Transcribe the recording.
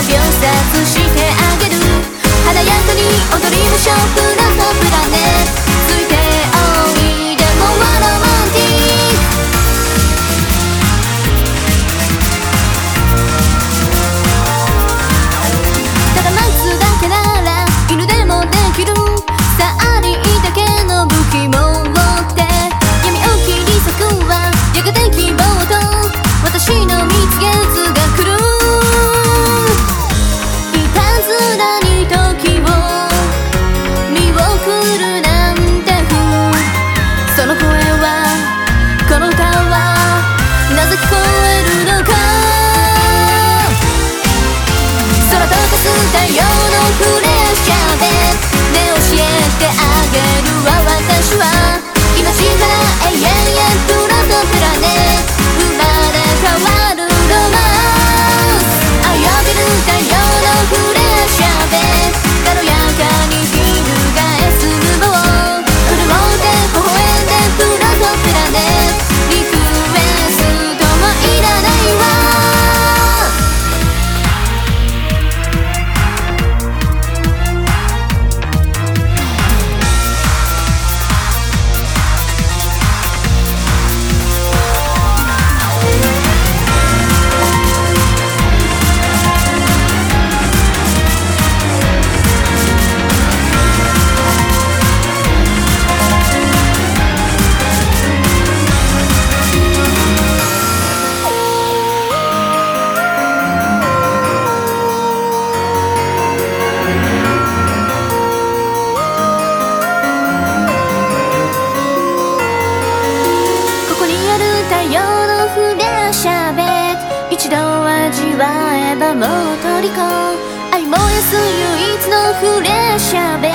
秒殺してあげる。華やかに踊りましょうプラトプラネ。ついておいでもロマンティック。ただ夏だけなら犬でもできる。さありだけの武器も持って闇を切り裂くはやがて希望と私の蜜月が来る。いたずらに時を見送るなんて風。その声はこの歌はなぜ聞こえるのか。空とかす太陽のフレッシャーでね教えてあげるわ。私は命から永遠へプラトプラネ。生まれ変わるロマンス。あやびる太陽のフレッシャーで軽やかに翻す無謀。潤って微笑んでプラトプラネ。リクエストはいらないわ。一度味わえばもう虜。愛燃やす唯一のフレッシャーベ